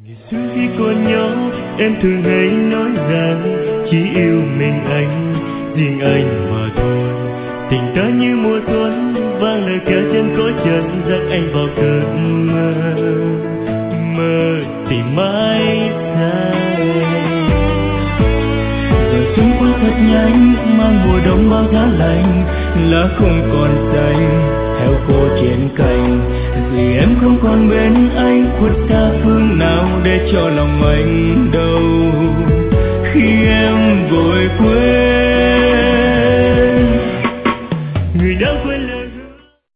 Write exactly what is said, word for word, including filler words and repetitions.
Ngày xưa khi còn nhỏ em thường hay nói rằng chỉ yêu mình anh, riêng anh mà thôi. Tình ta như mùa xuân vang lời ca trên cõi trần, dắt anh vào cơn mơ, mơ tìm mãi xa. Giờ xuân qua thật nhanh, mang mùa đông bao giá lạnh, lá không còn xanh theo cô trên cành. Vì em không còn bên anh, khuất xa phương nào để cho lòng anh đâu. Khi em vội cuối